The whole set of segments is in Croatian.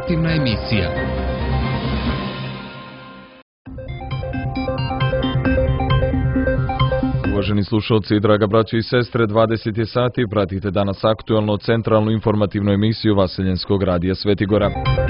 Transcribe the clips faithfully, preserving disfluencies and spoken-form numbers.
informativna emisija. Uvaženi slušalci i draga braćo i sestre, dvadeset je sati, pratite danas aktualno centralnu informativnu emisiju Vaseljenskog radija Svetigora.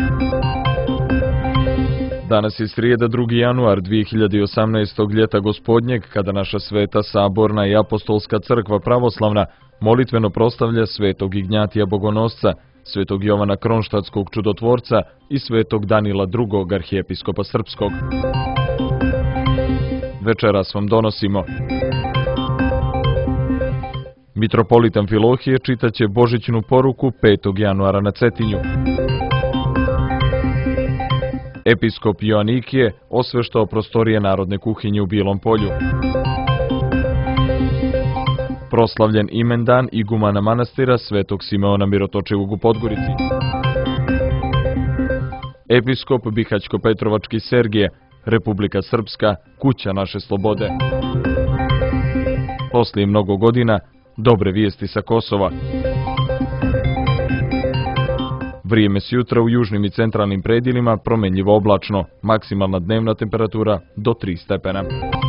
Danas je srijeda, drugi januar dvije hiljade osamnaestog ljeta gospodnjeg, kada naša sveta, saborna i apostolska crkva pravoslavna molitveno proslavlja svetog Ignjatija Bogonosca, svetog Jovana Kronštatskog čudotvorca i svetog Danila drugog arhijepiskopa srpskog. Večeras vam donosimo: mitropolit Amfilohije čitaće božićnu poruku petog januara na Cetinju. Episkop Joanikije osveštao prostorije narodne kuhinje u Bilom Polju. Proslavljen imendan igumana manastira svetog Simeona Mirotočevog u Podgorici. Episkop Bihaćko-Petrovački Sergije, Republika Srpska, kuća naše slobode. Poslije mnogo godina, dobre vijesti sa Kosova. Vrijeme s jutra u južnim i centralnim predjelima promenljivo oblačno, maksimalna dnevna temperatura do tri stepena.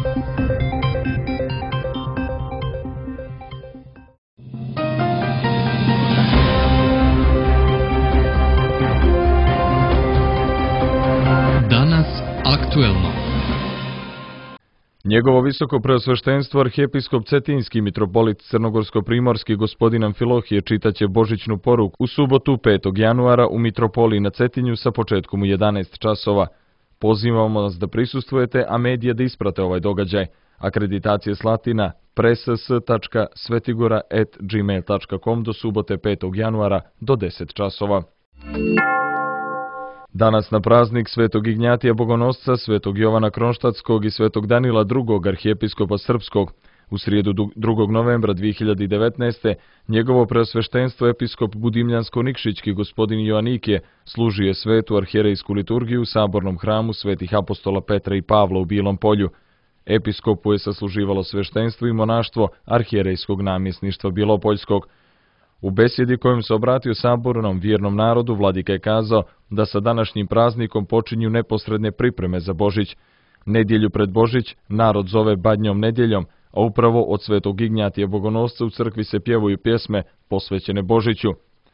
Danas aktuelno. Njegovo visoko preosveštenstvo arhijepiskop Cetinski mitropolit Crnogorsko-primorski gospodin Amfilohije čitaće božićnu poruku u subotu petog januara u mitropoliji na Cetinju sa početkom u jedanaest časova. Pozivamo vas da prisustvujete, a medije da isprate ovaj događaj. Akreditacije slati na press tačka svetigora at gmail tačka com do subote petog januara do deset časova. Danas na praznik svetog Ignjatija Bogonosca, svetog Jovana Kronštatskog i svetog Danila drugog arhijepiskopa srpskog. U srijedu drugog novembra dvije hiljade devetnaeste. njegovo preosveštenstvo episkop Budimljansko-Nikšićki gospodin Joanikije služio je svetu arhijerejsku liturgiju u sabornom hramu svetih apostola Petra i Pavla u Bilom Polju. Episkopu je sasluživalo sveštenstvo i monaštvo arhijerejskog namjesništva Bilopoljskog. U besjedi kojom se obratio sabornom vjernom narodu, vladika je kazao da sa današnjim praznikom počinju neposredne pripreme za Božić. Nedjelju pred Božić narod zove Badnjom nedjeljom, a upravo od svetog Ignjatija Bogonosca u crkvi se pjevaju pjesme posvećene Božiću.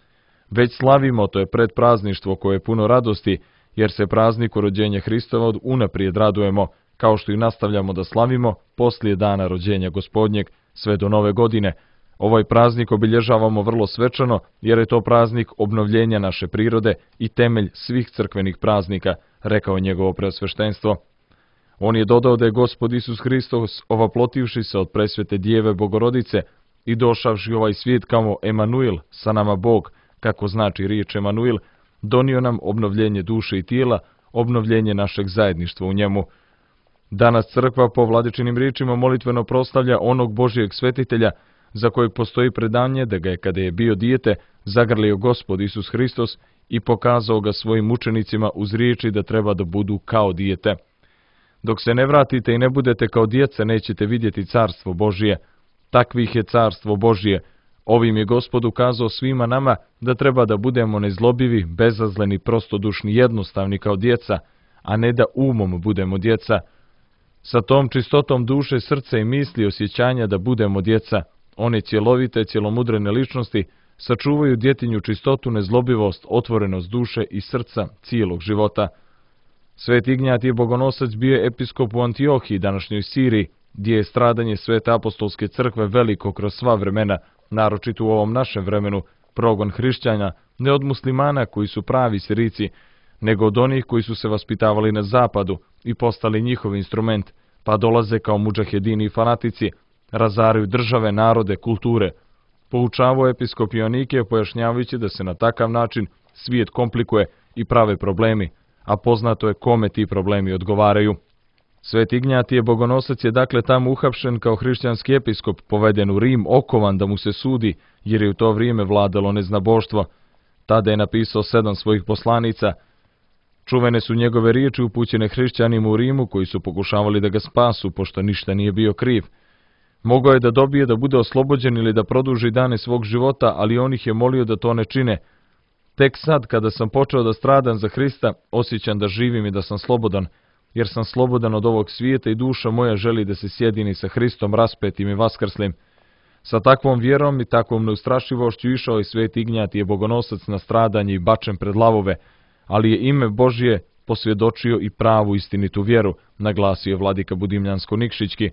Već slavimo, to je predprazništvo koje je puno radosti, jer se prazniku rođenja Hristova unaprijed radujemo, kao što i nastavljamo da slavimo poslije dana rođenja gospodnjeg, sve do nove godine. Ovaj praznik obilježavamo vrlo svečano, jer je to praznik obnovljenja naše prirode i temelj svih crkvenih praznika, rekao njegovo preosveštenstvo. On je dodao da je Gospod Isus Hristos, ovaplotivši se od presvete Djeve Bogorodice i došavši u ovaj svijet kao Emanuil, sa nama Bog, kako znači riječ Emanuil, donio nam obnovljenje duše i tijela, obnovljenje našeg zajedništva u njemu. Danas crkva po vladičinim riječima molitveno proslavlja onog Božijeg svetitelja, za kojeg postoji predanje da ga je, kada je bio dijete, zagrlio Gospod Isus Hristos i pokazao ga svojim učenicima uz riječi da treba da budu kao dijete. Dok se ne vratite i ne budete kao djeca, nećete vidjeti carstvo Božije. Takvih je carstvo Božije. Ovim je Gospod ukazao svima nama da treba da budemo nezlobivi, bezazleni, prostodušni, jednostavni kao djeca, a ne da umom budemo djeca. Sa tom čistotom duše, srca i misli, osjećanja da budemo djeca, one cjelovite, cjelomudrene ličnosti sačuvaju djetinju čistotu, nezlobivost, otvorenost duše i srca cijelog života. Sveti Ignjatije Bogonosac bio je episkop u Antiohiji, današnjoj Siriji, gdje je stradanje Svete apostolske crkve veliko kroz sva vremena, naročito u ovom našem vremenu, progon hrišćana, ne od muslimana koji su pravi Sirijci, nego od onih koji su se vaspitavali na zapadu i postali njihov instrument, pa dolaze kao mudžahedini i fanatici, razaraju države, narode, kulture. Poučavao episkop Joanikije pojašnjavajući da se na takav način svijet komplikuje i prave problemi, a poznato je kome ti problemi odgovaraju. Sveti Ignjatije Bogonosac je dakle tamo uhapšen kao hrišćanski episkop, poveden u Rim, okovan da mu se sudi, jer je u to vrijeme vladalo neznaboštvo. Tada je napisao sedam svojih poslanica. Čuvene su njegove riječi upućene hrišćanima u Rimu, koji su pokušavali da ga spasu, pošto ništa nije bio kriv. Mogao je da dobije da bude oslobođen ili da produži dane svog života, ali on ih je molio da to ne čine. Tek sad, kada sam počeo da stradam za Hrista, osjećam da živim i da sam slobodan, jer sam slobodan od ovog svijeta i duša moja želi da se sjedini sa Hristom raspetim i vaskrslim. Sa takvom vjerom i takvom neustrašivošću išao i sveti Ignjatije Bogonosac na stradanje i bačen pred lavove, ali je ime Božje posvjedočio i pravu istinitu vjeru, naglasio je vladika Budimljansko-Nikšićki.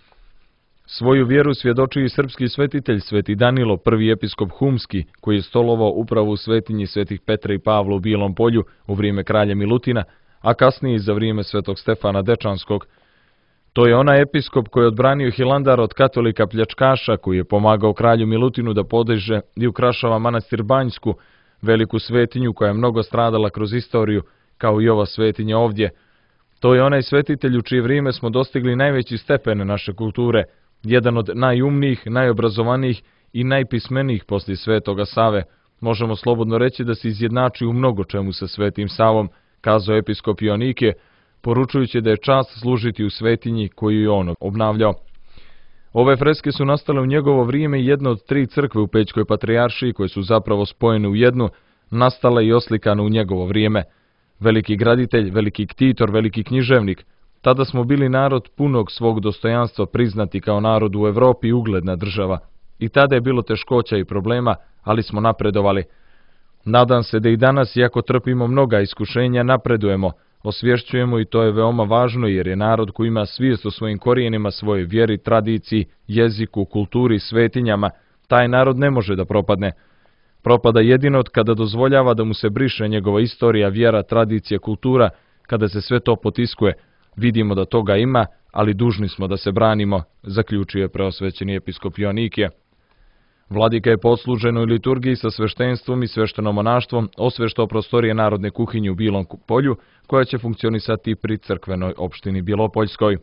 Svoju vjeru svjedoči i srpski svetitelj sveti Danilo, prvi episkop humski, koji je stolovao upravo u svetinji svetih Petra i Pavla u Bilom polju u vrijeme kralja Milutina, a kasnije i za vrijeme svetog Stefana Dečanskog. To je onaj episkop koji je odbranio Hilandar od katolika pljačkaša, koji je pomagao kralju Milutinu da podiže i ukrašava manastir Banjsku, veliku svetinju koja je mnogo stradala kroz istoriju, kao i ova svetinja ovdje. To je onaj svetitelj u čije vrijeme smo dostigli najveći stepen naše kulture, jedan od najumnijih, najobrazovanijih i najpismenijih poslije svetoga Save. Možemo slobodno reći da se izjednači u mnogo čemu sa svetim Savom, kazao episkop Ionike, poručujući da je čast služiti u svetinji koju je on obnavljao. Ove freske su nastale u njegovo vrijeme i jedna od tri crkve u Pećkoj patrijaršiji, koje su zapravo spojene u jednu, nastala i oslikana u njegovo vrijeme. Veliki graditelj, veliki ktitor, veliki književnik. Tada smo bili narod punog svog dostojanstva, priznati kao narod u Evropi i ugledna država. I tada je bilo teškoća i problema, ali smo napredovali. Nadam se da i danas, iako trpimo mnoga iskušenja, napredujemo, osvješćujemo i to je veoma važno jer je narod koji ima svijest o svojim korijenima, svojoj vjeri, tradiciji, jeziku, kulturi, svetinjama, taj narod ne može da propadne. Propada jedino od kada dozvoljava da mu se briše njegova istorija, vjera, tradicija, kultura, kada se sve to potiskuje. Vidimo da toga ima, ali dužni smo da se branimo, zaključio je preosvećeni episkop Ionikije. Vladika je po služenoj liturgiji sa sveštenstvom i sveštenomonaštvom osveštao prostorije narodne kuhinje u Bilom polju, koja će funkcionisati pri crkvenoj opštini Bilopoljskoj.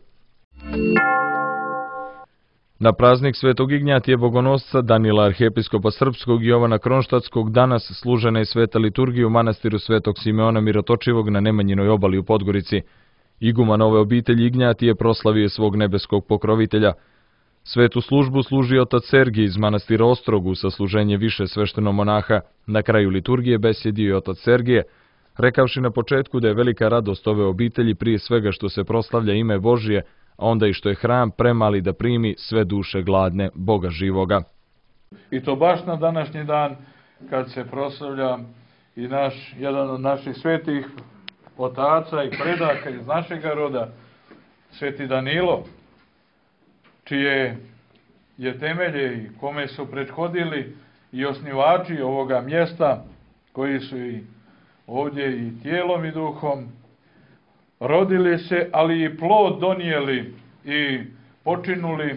Na praznik svetog Ignjatije Bogonosca, Danila arhijepiskopa srpskog i Jovana Kronštatskog, danas služena je sveta liturgija u manastiru svetog Simeona Mirotočivog na Nemanjinoj obali u Podgorici. Iguman ove obitelji Ignjatije proslavio svog nebeskog pokrovitelja. Svetu službu služi otac Sergij iz manastira Ostrogu sa služenje više sveštenomonaha. Na kraju liturgije besjedio je otac Sergije, rekavši na početku da je velika radost ove obitelji prije svega što se proslavlja ime Božije, a onda i što je hram premali da primi sve duše gladne Boga živoga. I to baš na današnji dan kad se proslavlja i naš, jedan od naših svetih otaca i predaka iz našega roda, sveti Danilo, čije je temelje i kome su prethodili i osnivači ovoga mjesta, koji su i ovdje i tijelom i duhom rodili se, ali i plod donijeli i počinuli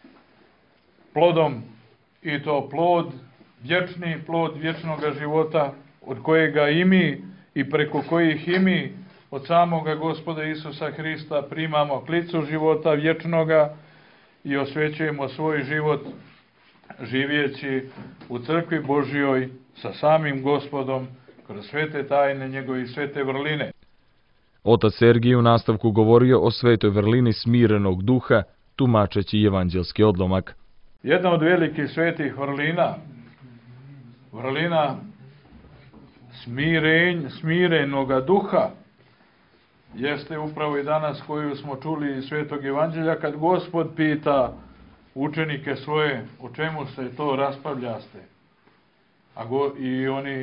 plodom, i to plod, vječni plod vječnoga života, od kojega i mi i preko kojih i mi od samoga Gospoda Isusa Hrista primamo klicu života vječnoga i osvećujemo svoj život živjeći u crkvi Božjoj sa samim Gospodom kroz svete tajne njegove svete vrline. Otac Sergij u nastavku govorio o svetoj vrlini smirenog duha, tumačeći evanđelski odlomak. Jedna od velikih svetih vrlina, vrlina smirenj, smirenoga duha, jeste upravo i danas koju smo čuli iz svetog evanđelja, kad Gospod pita učenike svoje o čemu se to raspravljaste. A go, i oni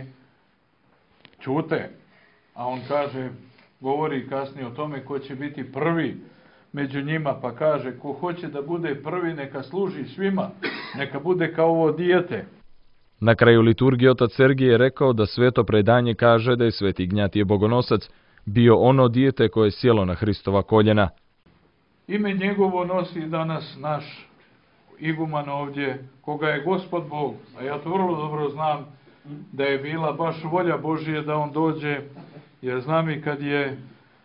ćute, a on kaže, govori kasnije o tome ko će biti prvi među njima, pa kaže, ko hoće da bude prvi, neka služi svima, neka bude kao ovo dijete. Na kraju liturgije otac Sergij je rekao da sveto predanje kaže da je sveti Ignjatije Bogonosac bio ono dijete koje je sjelo na Hristova koljena. Ime njegovo nosi danas naš iguman ovdje, koga je Gospod Bog, a ja to vrlo dobro znam da je bila baš volja Božije da on dođe, jer znam i kad je,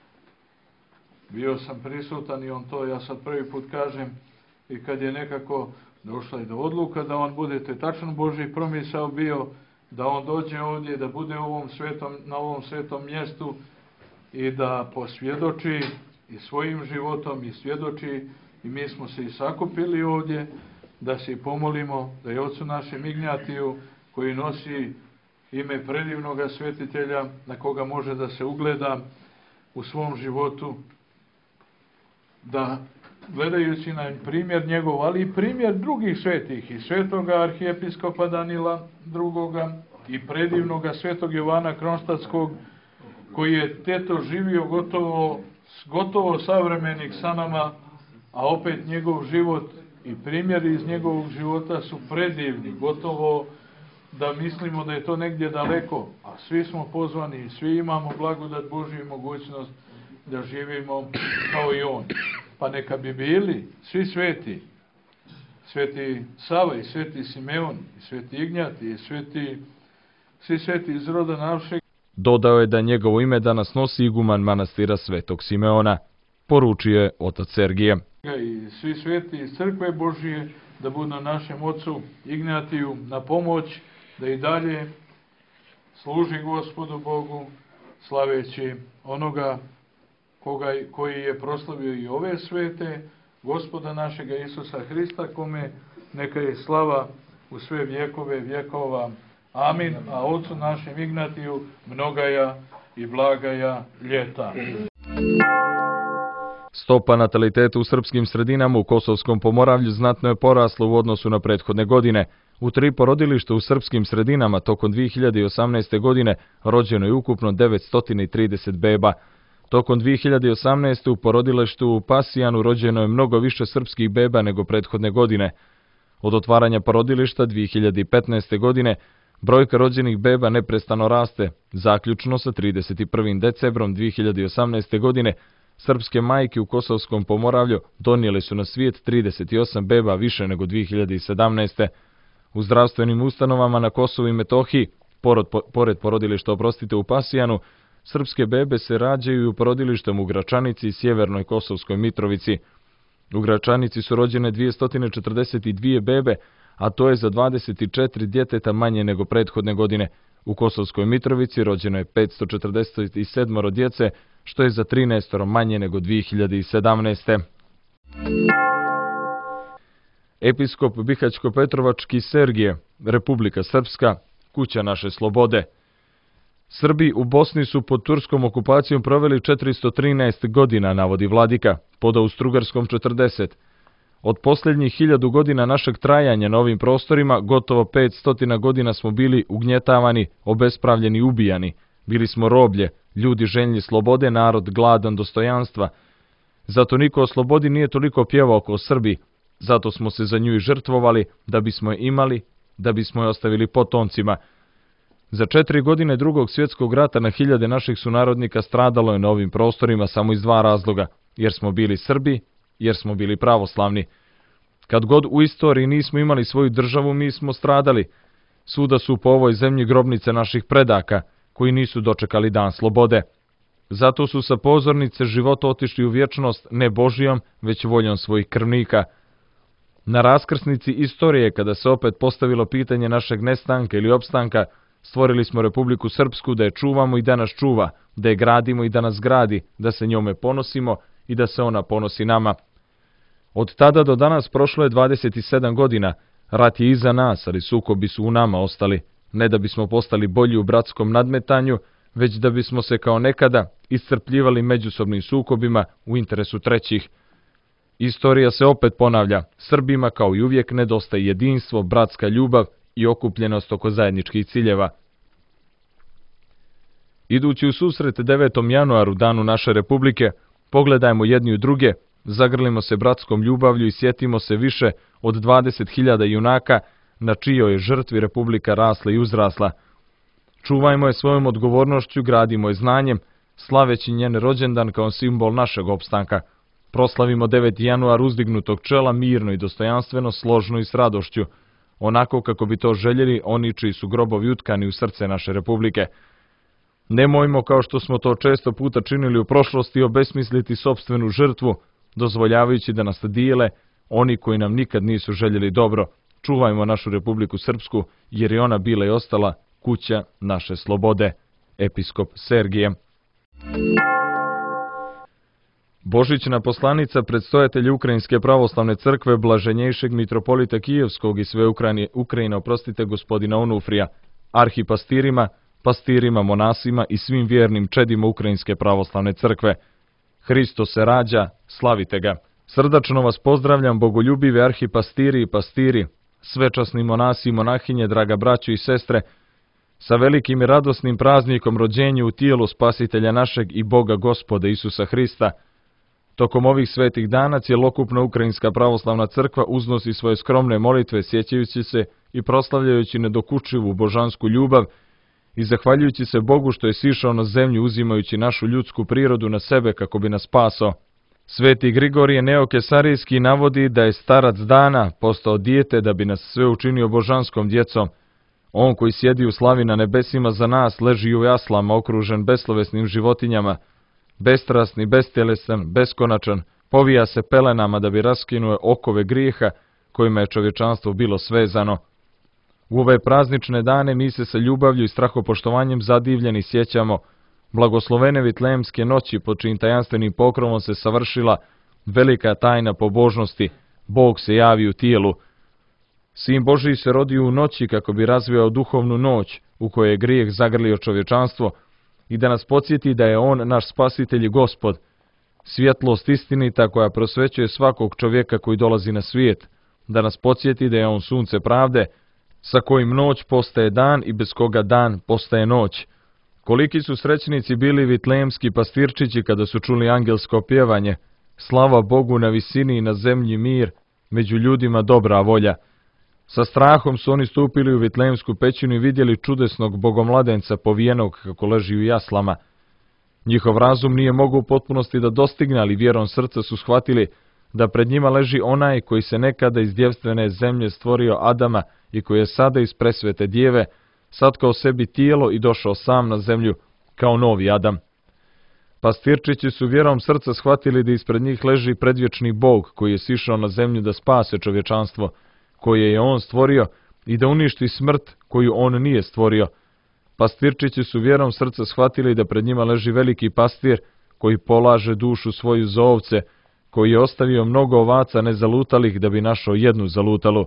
bio sam prisutan i on to, ja sad prvi put kažem, i kad je nekako došla i do odluka da on budete tačno Božji promisao bio, da on dođe ovdje, da bude u ovom svetom, na ovom svetom mjestu i da posvjedoči i svojim životom i svjedoči, i mi smo se i sakupili ovdje da se pomolimo da je ocu našem Ignjatiju, koji nosi ime predivnog svetitelja na koga može da se ugleda u svom životu, da gledajući na primjer njegov, ali i primjer drugih svetih, i svetoga arhijepiskopa Danila drugoga i predivnoga svetog Jovana Kronštatskog, koji je teto živio gotovo, gotovo savremenih sa nama, a opet njegov život i primjeri iz njegovog života su predivni, gotovo da mislimo da je to negdje daleko, a svi smo pozvani i svi imamo blagodat Božju i mogućnost da živimo kao i on. Pa neka bi bili svi sveti, sveti Sava i sveti Simeon, i sveti Ignjat i sveti, svi sveti iz roda našeg. Dodao je da njegovo ime danas nosi iguman manastira Svetog Simeona, poručio je otac Sergije. I svi sveti iz crkve Božije da budu na našem ocu Ignjatiju na pomoć, da i dalje služi Gospodu Bogu, slaveći onoga koga, koji je proslavio i ove svete, Gospoda našega Isusa Hrista, kome neka je slava u sve vjekove vjekova. Amin. A ocu našem Ignatiju mnogaja i blagaja ljeta. Stopa nataliteta u srpskim sredinama u Kosovskom Pomoravlju znatno je porasla u odnosu na prethodne godine. U tri porodilišta u srpskim sredinama tokom dvije hiljade osamnaeste. godine rođeno je ukupno devetsto trideset beba. Tokom dvije hiljade osamnaeste. u porodilištu u Pasijanu rođeno je mnogo više srpskih beba nego prethodne godine. Od otvaranja porodilišta dvije hiljade petnaeste. godine brojka rođenih beba neprestano raste. Zaključno sa trideset prvim decembrom dvije hiljade osamnaeste. godine srpske majke u Kosovskom Pomoravlju donijele su na svijet trideset osam beba više nego dvije hiljade sedamnaeste. U zdravstvenim ustanovama na Kosovu i Metohiji, pored, pored porodilišta oprostite u Pasijanu, srpske bebe se rađaju u porodilištem u Gračanici i sjevernoj Kosovskoj Mitrovici. U Gračanici su rođene dvjesto četrdeset dvije bebe, a to je za dvadeset četiri djeteta manje nego prethodne godine. U Kosovskoj Mitrovici rođeno je petsto četrdeset sedam djece, što je za trinaest manje nego dvije hiljade sedamnaeste. Episkop Bihaćko-Petrovački Sergije, Republika Srpska, kuća naše slobode. Srbi u Bosni su pod turskom okupacijom proveli četiristo trinaest godina, navodi vladika, pod Austrougarskom četrdeset. Od posljednjih hiljadu godina našeg trajanja na ovim prostorima, gotovo petsto godina smo bili ugnjetavani, obespravljeni i ubijani. Bili smo roblje, ljudi željni slobode, narod gladan dostojanstva. Zato niko o slobodi nije toliko pjevao kao Srbi, zato smo se za nju i žrtvovali, da bismo je imali, da bismo je ostavili potomcima. Za četiri godine drugog svjetskog rata na hiljade naših sunarodnika stradalo je na ovim prostorima samo iz dva razloga, jer smo bili Srbi, jer smo bili pravoslavni. Kad god u istoriji nismo imali svoju državu, mi smo stradali. Svuda su po ovoj zemlji grobnice naših predaka, koji nisu dočekali dan slobode. Zato su sa pozornice života otišli u vječnost ne Božijom, već voljom svojih krvnika. Na raskrsnici istorije, kada se opet postavilo pitanje našeg nestanka ili opstanka, stvorili smo Republiku Srpsku da je čuvamo i da nas čuva, da je gradimo i da nas gradi, da se njome ponosimo i da se ona ponosi nama. Od tada do danas prošlo je dvadeset sedam godina, rat je iza nas, ali sukobi su u nama ostali, ne da bismo postali bolji u bratskom nadmetanju, već da bismo se kao nekada iscrpljivali međusobnim sukobima u interesu trećih. Istorija se opet ponavlja, Srbima kao i uvijek nedostaje jedinstvo, bratska ljubav i okupljenost oko zajedničkih ciljeva. Idući u susret devetom januaru, danu naše Republike, pogledajmo jedni u druge, zagrlimo se bratskom ljubavlju i sjetimo se više od dvadeset hiljada junaka na čijoj je žrtvi Republika rasla i uzrasla. Čuvajmo je svojom odgovornošću, gradimo je znanjem, slaveći njen rođendan kao simbol našeg opstanka. Proslavimo deveti januar uzdignutog čela mirno i dostojanstveno, složno i s radošću, onako kako bi to željeli oni čiji su grobovi utkani u srce naše Republike. Nemojmo, kao što smo to često puta činili u prošlosti, obesmisliti sopstvenu žrtvu, dozvoljavajući da nas dijele oni koji nam nikad nisu željeli dobro. Čuvajmo našu Republiku Srpsku, jer je ona bila i ostala kuća naše slobode. Episkop Sergije. Božićna poslanica predstojatelja Ukrajinske pravoslavne crkve blaženjejšeg mitropolita Kijevskog i sve Ukrajine, Ukrajina, oprostite, gospodina Onufrija. arhipastirima, pastirima, monasima i svim vjernim čedima Ukrajinske pravoslavne crkve. Hristo se rađa, slavite ga! Srdačno vas pozdravljam, bogoljubivi arhipastiri i pastiri, svečasni monasi i monahinje, draga braćo i sestre, sa velikim i radosnim praznikom rođenja u tijelu Spasitelja našeg i Boga Gospoda Isusa Hrista. Tokom ovih svetih dana cjelokupna Ukrajinska pravoslavna crkva uznosi svoje skromne molitve, sjećajući se i proslavljajući nedokučivu božansku ljubav i zahvaljujući se Bogu što je sišao na zemlju uzimajući našu ljudsku prirodu na sebe kako bi nas spasao. Sveti Grigorije Neokesarijski navodi da je starac dana postao dijete da bi nas sve učinio božanskom djecom. On koji sjedi u slavi na nebesima za nas leži u jaslama okružen beslovesnim životinjama, bestrasni, bestjelesan, beskonačan, povija se pelenama da bi raskinuo okove grijeha kojima je čovječanstvo bilo svezano. U ove praznične dane mi se sa ljubavlju i strahopoštovanjem zadivljeni sjećamo blagoslovene Vitlejemske noći pod čijim tajanstvenim pokrovom se savršila velika tajna pobožnosti, Bog se javi u tijelu. Sin Božiji se rodio u noći kako bi razvijao duhovnu noć u kojoj je grijeh zagrlio čovječanstvo i da nas podsjeti da je On naš spasitelj i Gospod, svjetlost istinita koja prosvećuje svakog čovjeka koji dolazi na svijet, da nas podsjeti da je On sunce pravde, sa kojim noć postaje dan i bez koga dan postaje noć. Koliki su srećnici bili vitlejemski pastirčići kada su čuli angelsko pjevanje, slava Bogu na visini i na zemlji mir, među ljudima dobra volja. Sa strahom su oni stupili u Vitlejemsku pećinu i vidjeli čudesnog bogomladenca povijenog kako leži u jaslama. Njihov razum nije mogao u potpunosti da dostigne, ali vjerom srca su shvatili da pred njima leži onaj koji se nekada iz djevstvene zemlje stvorio Adama i koji je sada iz presvete djeve satkao sebi tijelo i došao sam na zemlju kao novi Adam. Pastirčići su vjerom srca shvatili da ispred njih leži predvječni Bog koji je sišao na zemlju da spase čovječanstvo, koje je On stvorio i da uništi smrt koju On nije stvorio. Pastirčići su vjerom srca shvatili da pred njima leži veliki pastir koji polaže dušu svoju za ovce, koji je ostavio mnogo ovaca nezalutalih da bi našao jednu zalutalu.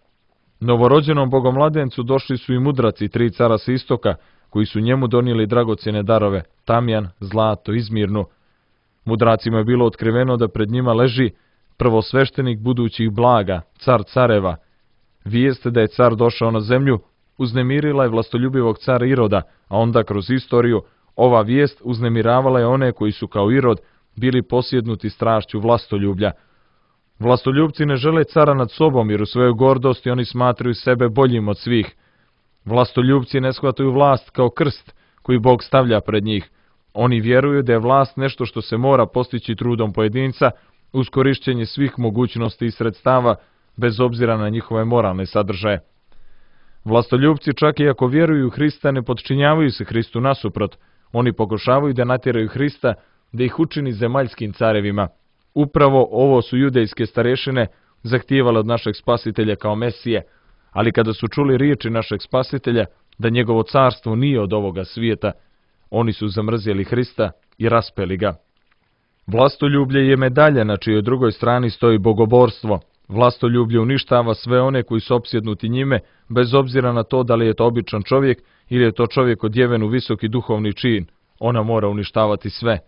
Novorođenom bogomladencu došli su i mudraci tri cara sa istoka, koji su njemu donijeli dragocjene darove, tamjan, zlato, izmirnu. Mudracima je bilo otkriveno da pred njima leži prvosveštenik budućih blaga, car careva. Vijest da je car došao na zemlju uznemirila je vlastoljubivog cara Iroda, a onda kroz istoriju ova vijest uznemiravala je one koji su kao Irod bili posjednuti strašću vlastoljublja. Vlastoljubci ne žele cara nad sobom jer u svojoj gordosti oni smatraju sebe boljim od svih. Vlastoljubci ne shvataju vlast kao krst koji Bog stavlja pred njih. Oni vjeruju da je vlast nešto što se mora postići trudom pojedinca uz korišćenje svih mogućnosti i sredstava bez obzira na njihove moralne sadržaje. Vlastoljubci čak i ako vjeruju u Hrista ne podčinjavaju se Hristu nasuprot. Oni pokušavaju da natjeraju Hrista da ih učini zemaljskim carevima. Upravo ovo su judejske starešine zahtijevale od našeg spasitelja kao Mesije, ali kada su čuli riječi našeg spasitelja da njegovo carstvo nije od ovoga svijeta, oni su zamrzjeli Hrista i raspeli ga. Vlastoljublje je medalja na čijoj drugoj strani stoji bogoborstvo. Vlastoljublje uništava sve one koji su opsjednuti njime, bez obzira na to da li je to običan čovjek ili je to čovjek odjeven u visoki duhovni čin. Ona mora uništavati sve.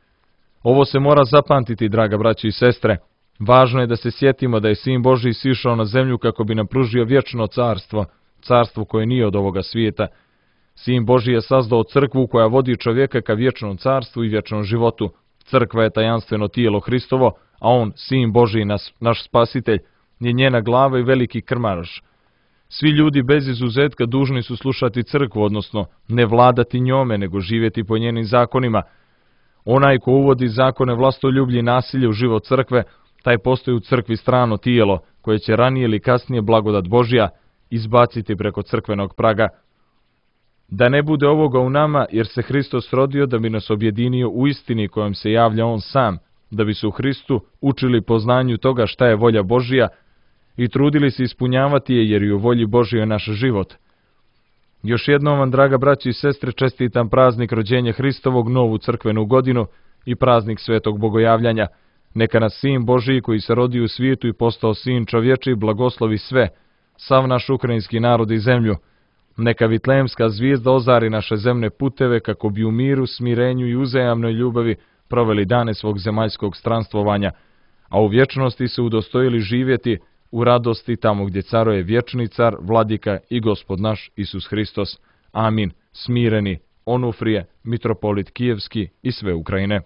Ovo se mora zapamtiti, draga braći i sestre. Važno je da se sjetimo da je Sin Božji sišao na zemlju kako bi nam pružio vječno carstvo, carstvo koje nije od ovoga svijeta. Sin Božji je sazdao crkvu koja vodi čovjeka ka vječnom carstvu i vječnom životu. Crkva je tajanstveno tijelo Hristovo, a on, Sin Božji, nas, naš spasitelj, je njena glava i veliki krmaroš. Svi ljudi bez izuzetka dužni su slušati crkvu, odnosno ne vladati njome, nego živjeti po njenim zakonima. Onaj ko uvodi zakone vlastoljublje i nasilje u život crkve, taj postoji u crkvi strano tijelo, koje će ranije ili kasnije blagodat Božja izbaciti preko crkvenog praga. Da ne bude ovoga u nama, jer se Hristos rodio da bi nas objedinio u istini kojom se javlja On sam, da bi se u Hristu učili poznanju toga šta je volja Božja i trudili se ispunjavati je, jer i u volji Božjoj je naš život. Još jednom vam, draga braći i sestre, čestitam praznik rođenja Hristovog, novu crkvenu godinu i praznik svetog bogojavljanja. Neka nas Sin Božji koji se rodio u svijetu i postao Sin čovječi blagoslovi sve, sav naš ukrajinski narod i zemlju. Neka vitlemska zvijezda ozari naše zemne puteve kako bi u miru, smirenju i uzajamnoj ljubavi proveli dane svog zemaljskog stranstvovanja, a u vječnosti se udostojili živjeti u radosti tamo gdje caruje vječni car, vladika i gospod naš Isus Hristos. Amin. Smireni, Onufrije, mitropolit Kijevski i sve Ukrajine.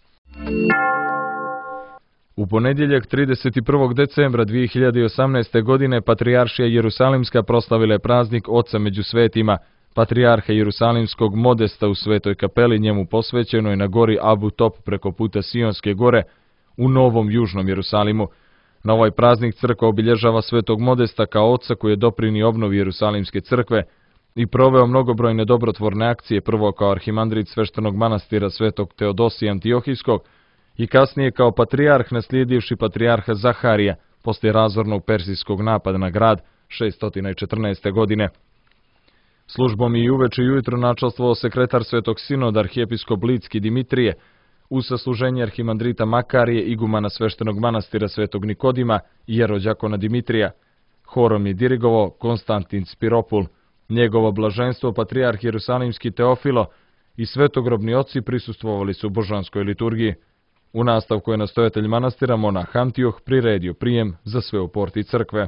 U ponedjeljak trideset prvog decembra dvije hiljade osamnaeste. godine Patrijaršija Jerusalimska proslavila je praznik Oca među svetima, Patrijarha Jerusalimskog Modesta u Svetoj kapeli njemu posvećenoj na gori Abu Top preko puta Sionske gore u Novom Južnom Jerusalimu. Na ovaj praznik crkva obilježava Svetog Modesta kao oca koji je doprinio obnovi Jerusalimske crkve i proveo mnogobrojne dobrotvorne akcije, prvo kao arhimandrit sveštenog manastira Svetog Teodosija Antiohijskog i kasnije kao patrijarh naslijedivši patrijarha Zaharija poslije razornog persijskog napada na grad šessto četrnaeste. godine. Službom i uveče i ujutro načastvovao sekretar Svetog Sinoda arhijepiskop Litski Dimitrije, uz sasluženje arhimandrita Makarije, igumana sveštenog manastira Svetog Nikodima i jerođakona Dimitrija. Horom je dirigovao Konstantin Spiropul, njegovo blaženstvo patrijarh Jerusalimski Teofilo i svetogrobni oci prisustvovali su božanskoj liturgiji. U nastavku je nastojatelj manastira monah Antioh priredio prijem za sve u porti crkve.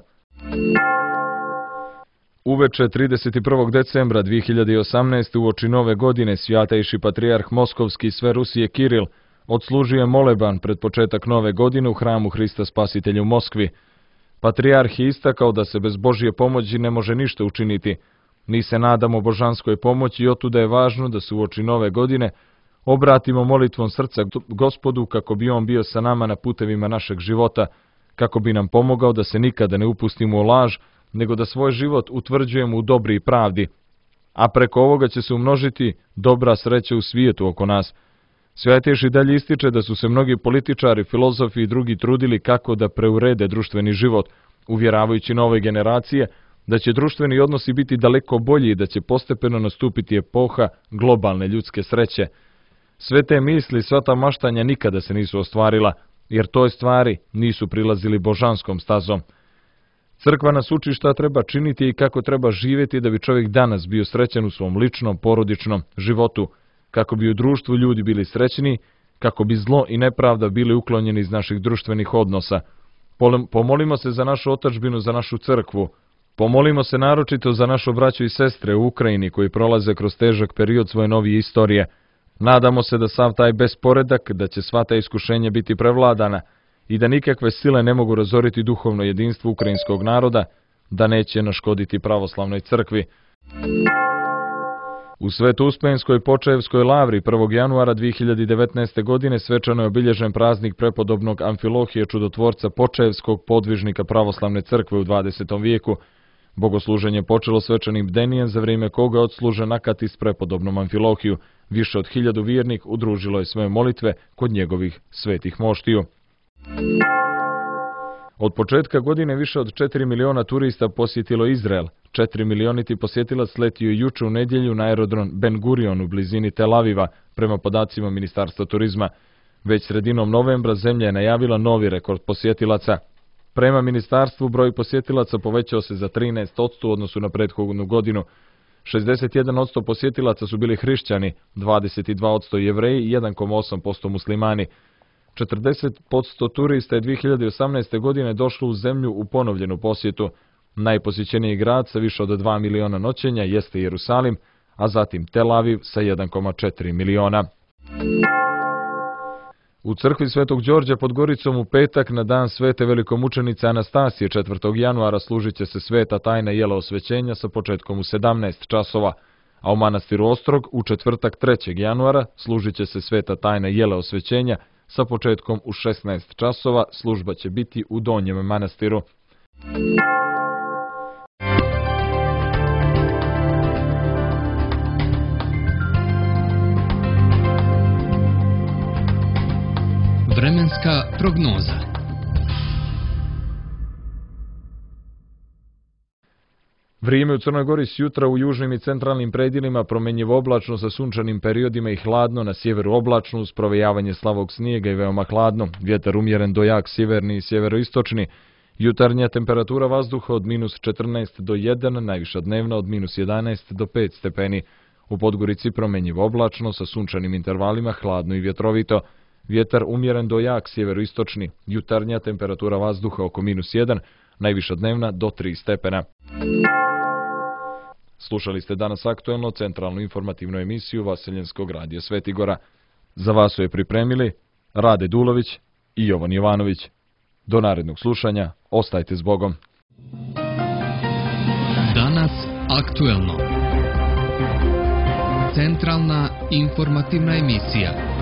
Uveče trideset prvog decembra dvije hiljade osamnaeste. uoči nove godine svjatejši patrijarh Moskovski sve Rusije Kiril odslužio je moleban pred početak nove godine u hramu Hrista Spasitelja u Moskvi. Patrijarh je istakao da se bez Božje pomoći ne može ništa učiniti. Mi se nadamo božanskoj pomoći i otuda je važno da se uoči nove godine obratimo molitvom srca Gospodu kako bi on bio sa nama na putevima našeg života, kako bi nam pomogao da se nikada ne upustimo u laž, nego da svoj život utvrđujemo u dobri i pravdi, a preko ovoga će se umnožiti dobra sreća u svijetu oko nas. Svjatejši dalje ističe da su se mnogi političari, filozofi i drugi trudili kako da preurede društveni život, uvjeravajući nove generacije da će društveni odnosi biti daleko bolji i da će postepeno nastupiti epoha globalne ljudske sreće. Sve te misli, sva ta maštanja nikada se nisu ostvarila, jer toj stvari nisu prilazili božanskom stazom. Crkva nas uči šta treba činiti i kako treba živjeti da bi čovjek danas bio srećan u svom ličnom, porodičnom životu, kako bi u društvu ljudi bili srećni, kako bi zlo i nepravda bili uklonjeni iz naših društvenih odnosa. Pomolimo se za našu otadžbinu, za našu crkvu. Pomolimo se naročito za našu braću i sestre u Ukrajini koji prolaze kroz težak period svoje novije istorije. Nadamo se da sav taj besporedak, da će sva ta iskušenja biti prevladana i da nikakve sile ne mogu razoriti duhovno jedinstvo ukrajinskog naroda, da neće naškoditi pravoslavnoj crkvi. U Sveto-Uspenskoj Počaevskoj lavri prvog januara dvije hiljade devetnaeste. godine svečano je obilježen praznik prepodobnog Amfilohije, čudotvorca Počaevskog, podvižnika pravoslavne crkve u dvadesetom vijeku. Bogosluženje počelo svečanim bdenijem za vrijeme koga je odslužen akatis prepodobnom Amfilohiju. Više od hiljadu vjernih udružilo je svoje molitve kod njegovih svetih moštiju. Od početka godine više od četiri miliona turista posjetilo Izrael. četiri milioniti posjetilac sletio je juče u nedjelju na aerodrom Ben Gurion u blizini Tel Aviva, prema podacima Ministarstva turizma. Već sredinom novembra zemlja je najavila novi rekord posjetilaca. Prema ministarstvu broj posjetilaca povećao se za trinaest posto u odnosu na prethodnu godinu. šezdeset jedan posto posjetilaca su bili hrišćani, dvadeset dva posto jevreji i jedan zarez osam posto muslimani. četrdeset posto turista je dvije hiljade osamnaeste. godine došlo u zemlju u ponovljenu posjetu. Najposjećeniji grad sa više od dva miliona noćenja jeste Jerusalim, a zatim Tel Aviv sa jedan zarez četiri miliona. U crkvi Svetog Đorđa pod Goricom u petak na dan svete velikomučenice Anastasije četvrtog januara služit će se sveta tajna jela osvećenja sa početkom u sedamnaest časova, a u manastiru Ostrog u četvrtak trećeg januara služit će se sveta tajna jela osvećenja sa početkom u šesnaest časova. Služba će biti u Donjem manastiru. Vremenska prognoza. Vrijeme u Crnoj Gori s jutra u južnim i centralnim predjelima promjenjivo oblačno sa sunčanim periodima i hladno, na sjeveru oblačno uz provejavanje slabog snijega i veoma hladno, vjetar umjeren do jak sjeverni i sjeveroistočni Jutarnja temperatura vazduha od minus četrnaest do jedan, najviša dnevna od minus jedanaest do pet stepeni. U Podgorici promenjivo oblačno sa sunčanim intervalima, hladno i vjetrovito. Vjetar umjeren do jak sjeveroistočni. Jutarnja temperatura vazduha oko minus jedan, najviša dnevna do tri stepena. Slušali ste danas aktuelno centralnu informativnu emisiju Vaseljenskog radija Svetigora. Za vas su je pripremili Rade Dulović i Jovan Jovanović. Do narednog slušanja, ostajte s Bogom. Danas aktuelno. Centralna informativna emisija.